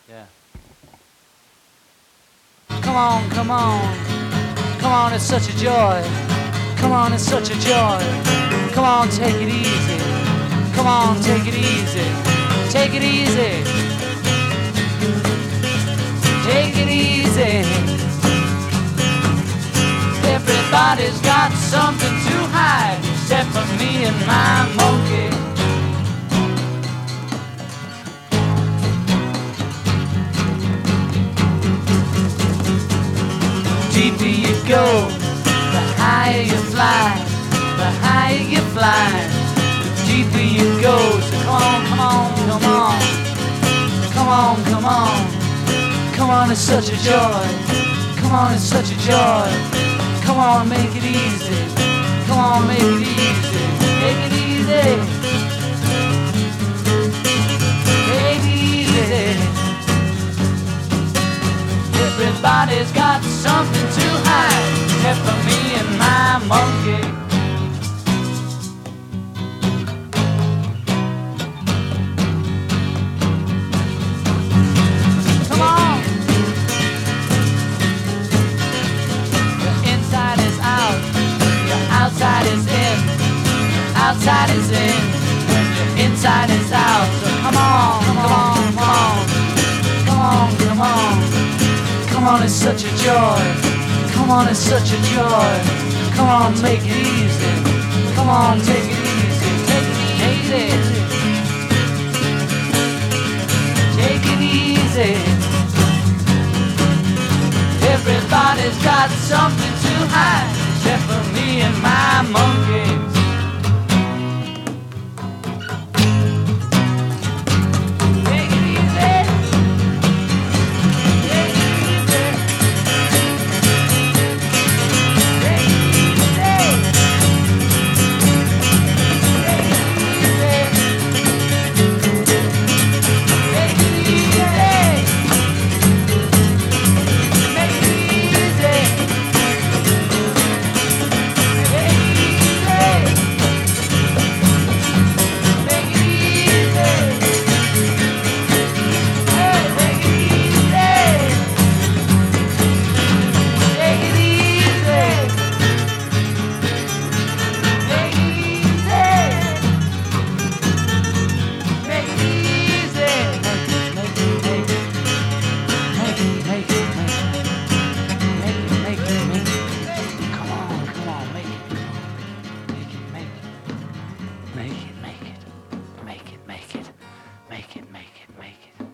Yeah. Come on, come on. Come on, it's such a joy. Come on, it's such a joy. Come on, take it easy. Come on, take it easy. Take it easy. Take it easy. Everybody's got something to hide except for me and my monkey. Deeper you go, the higher you fly, the higher you fly, the deeper you go. So come on, come on, come on, come on, come on, come on, it's such a joy. Come on, it's such a joy. Come on, make it easy. Come on, make it easy. Make it easy. Make it easy. Everybody's got something to hide except for me and my monkey. Come on. Your inside is out, your outside is in, your outside is in, when your inside is out. So come on, come on, come on, come on, come on. Come on, it's such a joy. Come on, it's such a joy. Come on, make it easy. Come on, take it easy. Take it easy. Take it easy. Everybody's got something to hide except for me and my monkey. Make it, make it, make it, make it, make it, make it, make it.